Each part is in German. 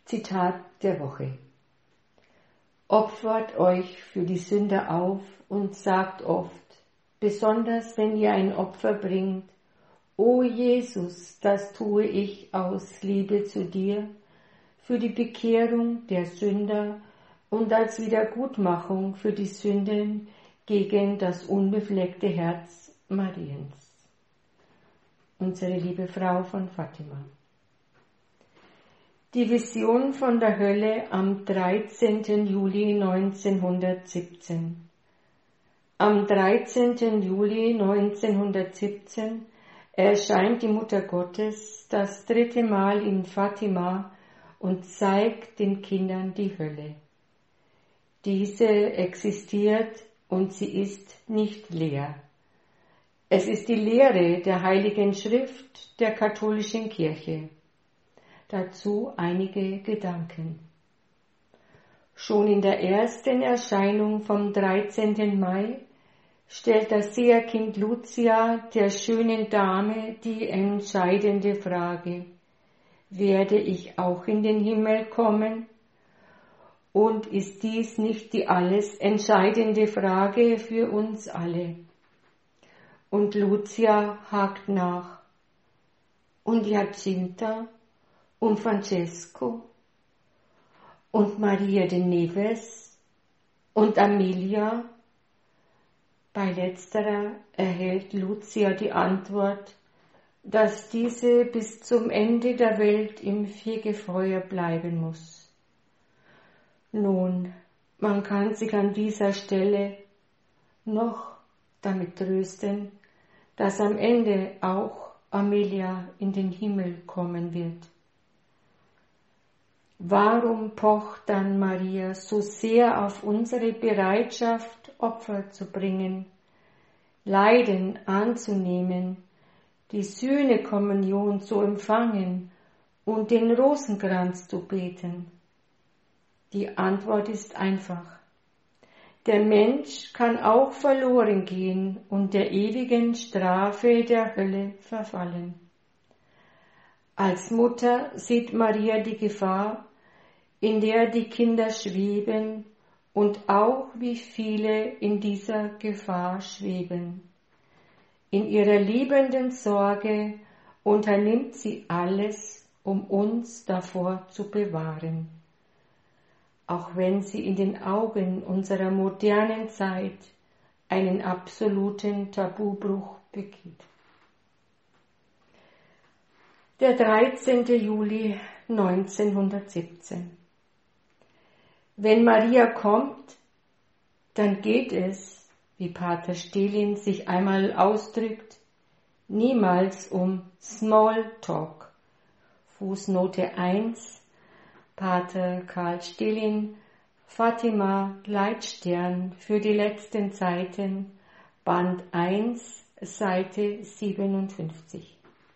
Zitat der Woche. Opfert euch für die Sünder auf und sagt oft, besonders wenn ihr ein Opfer bringt, O Jesus, das tue ich aus Liebe zu dir, für die Bekehrung der Sünder und als Wiedergutmachung für die Sünden gegen das unbefleckte Herz Mariens. Unsere liebe Frau von Fatima. Die Vision von der Hölle am 13. Juli 1917. Am 13. Juli 1917 erscheint die Mutter Gottes das 3. Mal in Fatima und zeigt den Kindern die Hölle. Diese existiert und sie ist nicht leer. Es ist die Lehre der Heiligen Schrift der katholischen Kirche. Dazu einige Gedanken. Schon in der ersten Erscheinung vom 13. Mai stellt das Seherkind Lucia der schönen Dame die entscheidende Frage: Werde ich auch in den Himmel kommen? Und ist dies nicht die alles entscheidende Frage für uns alle? Und Lucia hakt nach. Und Jacinta? Und Francesco? Und Maria de Neves? Und Amelia? Bei letzterer erhält Lucia die Antwort, dass diese bis zum Ende der Welt im Fegefeuer bleiben muss. Nun, man kann sich an dieser Stelle noch damit trösten, dass am Ende auch Amelia in den Himmel kommen wird. Warum pocht dann Maria so sehr auf unsere Bereitschaft, Opfer zu bringen, Leiden anzunehmen, die Sühnekommunion zu empfangen und den Rosenkranz zu beten? Die Antwort ist einfach. Der Mensch kann auch verloren gehen und der ewigen Strafe der Hölle verfallen. Als Mutter sieht Maria die Gefahr, in der die Kinder schweben und auch wie viele in dieser Gefahr schweben. In ihrer liebenden Sorge unternimmt sie alles, um uns davor zu bewahren. Auch wenn sie in den Augen unserer modernen Zeit einen absoluten Tabubruch begeht. Der 13. Juli 1917. Wenn Maria kommt, dann geht es, wie Pater Stelin sich einmal ausdrückt, niemals um Smalltalk. Fußnote 1, Pater Karl Stelin, Fatima, Leitstern für die letzten Zeiten, Band 1, Seite 57.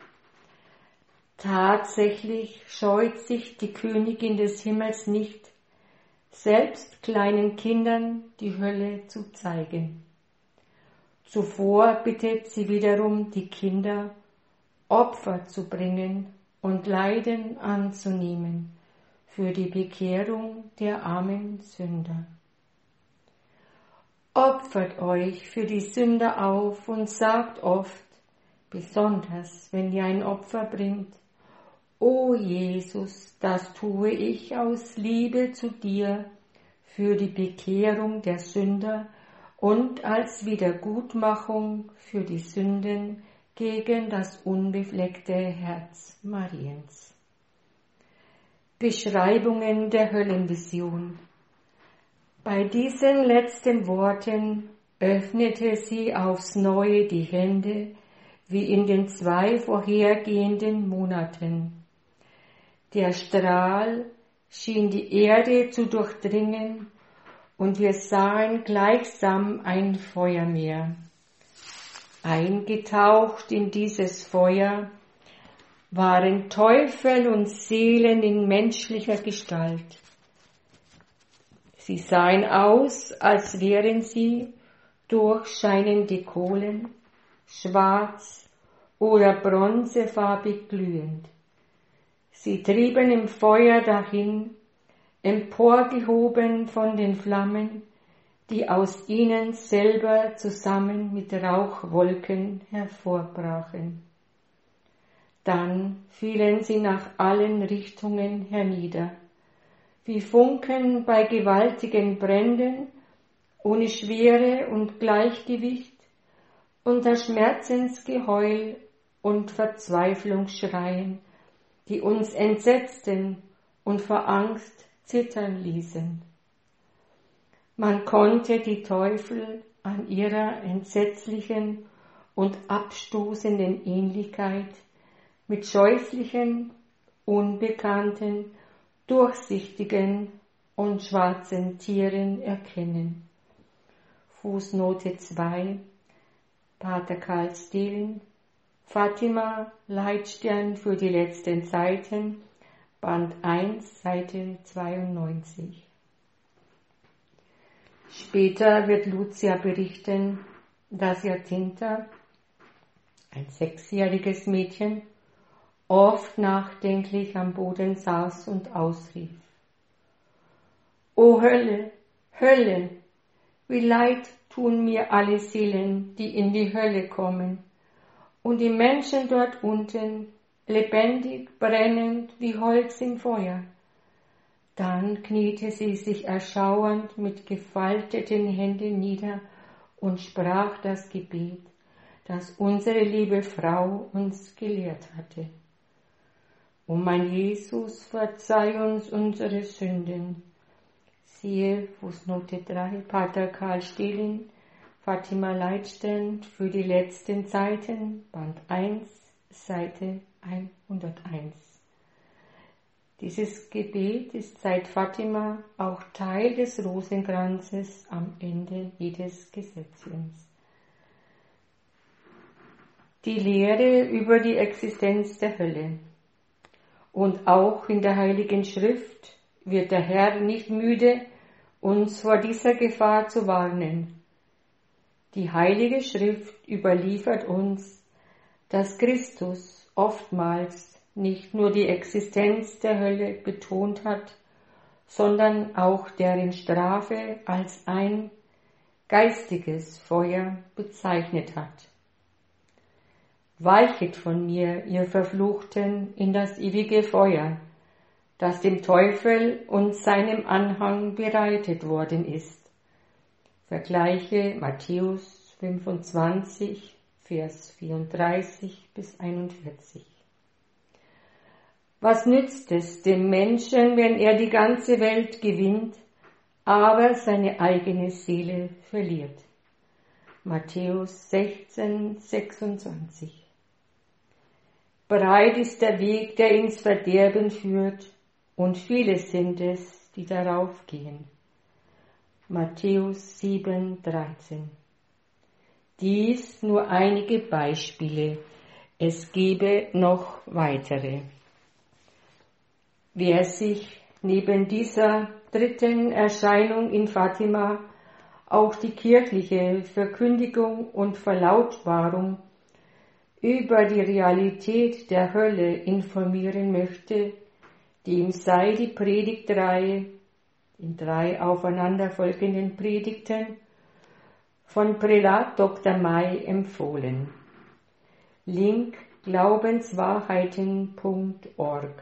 Tatsächlich scheut sich die Königin des Himmels nicht, selbst kleinen Kindern die Hölle zu zeigen. Zuvor bittet sie wiederum die Kinder, Opfer zu bringen und Leiden anzunehmen für die Bekehrung der armen Sünder. Opfert euch für die Sünder auf und sagt oft, besonders wenn ihr ein Opfer bringt, O Jesus, das tue ich aus Liebe zu dir für die Bekehrung der Sünder und als Wiedergutmachung für die Sünden gegen das unbefleckte Herz Mariens. Beschreibungen der Höllenvision. Bei diesen letzten Worten öffnete sie aufs Neue die Hände, wie in den 2 vorhergehenden Monaten. Der Strahl schien die Erde zu durchdringen und wir sahen gleichsam ein Feuermeer. Eingetaucht in dieses Feuer waren Teufel und Seelen in menschlicher Gestalt. Sie sahen aus, als wären sie durchscheinende Kohlen, schwarz oder bronzefarbig glühend. Sie trieben im Feuer dahin, emporgehoben von den Flammen, die aus ihnen selber zusammen mit Rauchwolken hervorbrachen. Dann fielen sie nach allen Richtungen hernieder, wie Funken bei gewaltigen Bränden, ohne Schwere und Gleichgewicht, unter Schmerzensgeheul und Verzweiflungsschreien, die uns entsetzten und vor Angst zittern ließen. Man konnte die Teufel an ihrer entsetzlichen und abstoßenden Ähnlichkeit mit scheußlichen, unbekannten, durchsichtigen und schwarzen Tieren erkennen. Fußnote 2, Pater Karl Stillen, Fatima, Leitstern für die letzten Zeiten, Band 1, Seite 92. Später wird Lucia berichten, dass Jacinta, ein 6-jähriges Mädchen, oft nachdenklich am Boden saß und ausrief: O Hölle, Hölle, wie leid tun mir alle Seelen, die in die Hölle kommen, und die Menschen dort unten, lebendig, brennend wie Holz im Feuer. Dann kniete sie sich erschauernd mit gefalteten Händen nieder und sprach das Gebet, das unsere liebe Frau uns gelehrt hatte. O mein Jesus, verzeih uns unsere Sünden. Siehe Fußnote 3, Pater Karl Stilling, Fatima Leitstern für die letzten Zeiten, Band 1, Seite 101. Dieses Gebet ist seit Fatima auch Teil des Rosenkranzes am Ende jedes Gesetzchens. Die Lehre über die Existenz der Hölle. Und auch in der Heiligen Schrift wird der Herr nicht müde, uns vor dieser Gefahr zu warnen. Die Heilige Schrift überliefert uns, dass Christus oftmals nicht nur die Existenz der Hölle betont hat, sondern auch deren Strafe als ein geistiges Feuer bezeichnet hat. Weichet von mir, ihr Verfluchten, in das ewige Feuer, das dem Teufel und seinem Anhang bereitet worden ist. Vergleiche Matthäus 25, Vers 34 bis 41. Was nützt es dem Menschen, wenn er die ganze Welt gewinnt, aber seine eigene Seele verliert? Matthäus 16, 26. Breit ist der Weg, der ins Verderben führt, und viele sind es, die darauf gehen. Matthäus 7, 13. Dies nur einige Beispiele, es gäbe noch weitere. Wer sich neben dieser dritten Erscheinung in Fatima auch die kirchliche Verkündigung und Verlautbarung über die Realität der Hölle informieren möchte, dem sei die Predigtreihe in 3 aufeinanderfolgenden Predigten von Prälat Dr. May empfohlen. Link glaubenswahrheiten.org.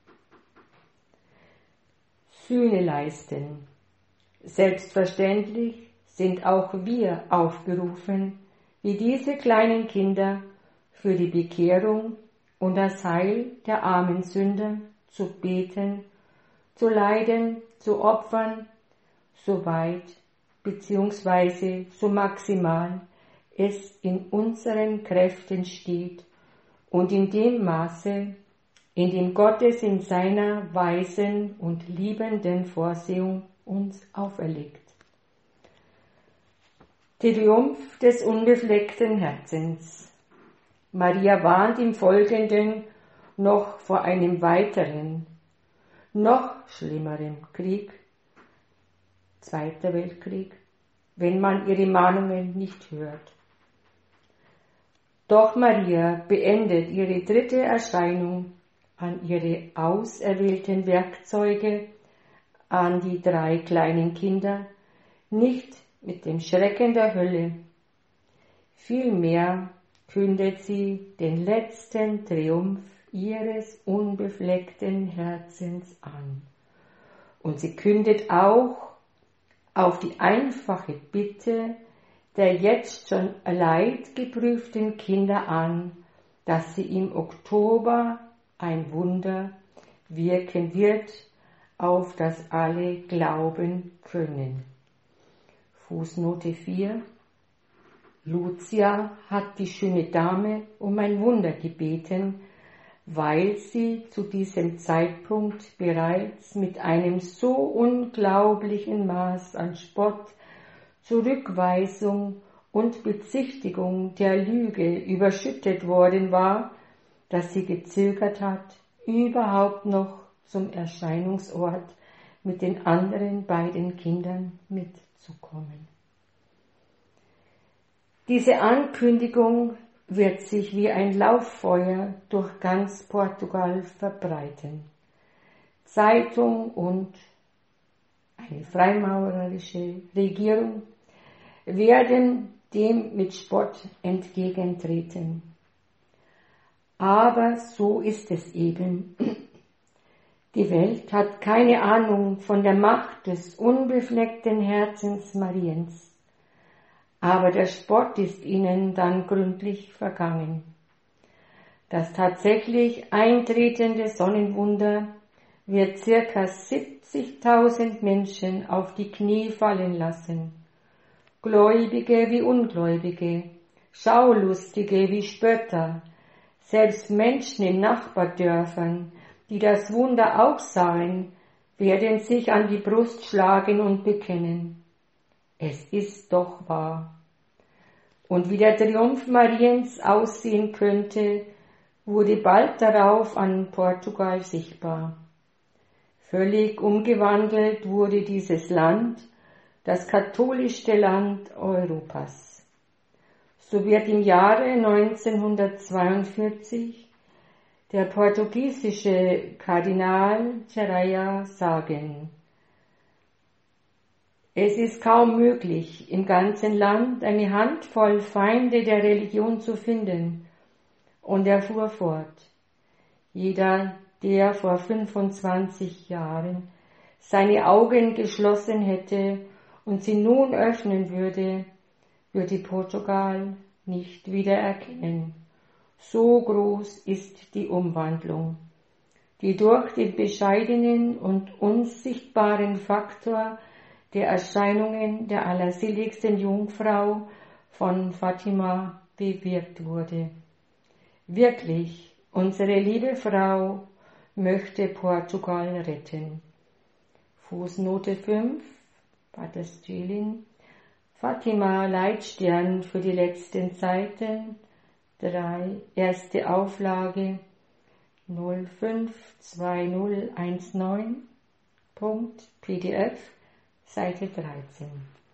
Sühne leisten. Selbstverständlich sind auch wir aufgerufen, wie diese kleinen Kinder, für die Bekehrung und das Heil der armen Sünder zu beten, zu leiden, zu opfern, so weit bzw. so maximal es in unseren Kräften steht und in dem Maße, in dem Gott es in seiner weisen und liebenden Vorsehung uns auferlegt. Triumph des unbefleckten Herzens. Maria warnt im Folgenden noch vor einem weiteren, noch schlimmeren Krieg, Zweiter Weltkrieg, wenn man ihre Mahnungen nicht hört. Doch Maria beendet ihre dritte Erscheinung an ihre auserwählten Werkzeuge, an die 3 kleinen Kinder, nicht mit dem Schrecken der Hölle. Vielmehr kündet sie den letzten Triumph ihres unbefleckten Herzens an. Und sie kündet auch auf die einfache Bitte der jetzt schon leidgeprüften Kinder an, dass sie im Oktober ein Wunder wirken wird, auf das alle glauben können. Fußnote 4. Lucia hat die schöne Dame um ein Wunder gebeten, weil sie zu diesem Zeitpunkt bereits mit einem so unglaublichen Maß an Spott, Zurückweisung und Bezichtigung der Lüge überschüttet worden war, dass sie gezögert hat, überhaupt noch zum Erscheinungsort mit den anderen beiden Kindern mitzukommen. Diese Ankündigung wird sich wie ein Lauffeuer durch ganz Portugal verbreiten. Zeitung und eine freimaurerische Regierung werden dem mit Spott entgegentreten. Aber so ist es eben. Die Welt hat keine Ahnung von der Macht des unbefleckten Herzens Mariens. Aber der Spott ist ihnen dann gründlich vergangen. Das tatsächlich eintretende Sonnenwunder wird ca. 70.000 Menschen auf die Knie fallen lassen. Gläubige wie Ungläubige, Schaulustige wie Spötter, selbst Menschen in Nachbardörfern, die das Wunder auch sahen, werden sich an die Brust schlagen und bekennen: Es ist doch wahr. Und wie der Triumph Mariens aussehen könnte, wurde bald darauf an Portugal sichtbar. Völlig umgewandelt wurde dieses Land, das katholischste Land Europas. So wird im Jahre 1942 der portugiesische Kardinal Cereia sagen: Es ist kaum möglich, im ganzen Land eine Handvoll Feinde der Religion zu finden. Und er fuhr fort: Jeder, der vor 25 Jahren seine Augen geschlossen hätte und sie nun öffnen würde, würde Portugal nicht wiedererkennen. So groß ist die Umwandlung, die durch den bescheidenen und unsichtbaren Faktor der Erscheinungen der allerseligsten Jungfrau von Fatima bewirkt wurde. Wirklich, unsere liebe Frau möchte Portugal retten. Fußnote 5, Pater Stülin, Fatima Leitstern für die letzten Zeiten, 3, erste Auflage 052019.pdf, Seite 13.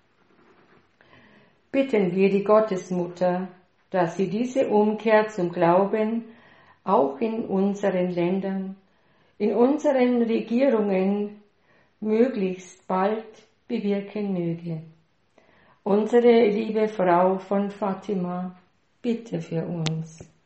Bitten wir die Gottesmutter, dass sie diese Umkehr zum Glauben auch in unseren Ländern, in unseren Regierungen möglichst bald bewirken möge. Unsere liebe Frau von Fatima, bitte für uns.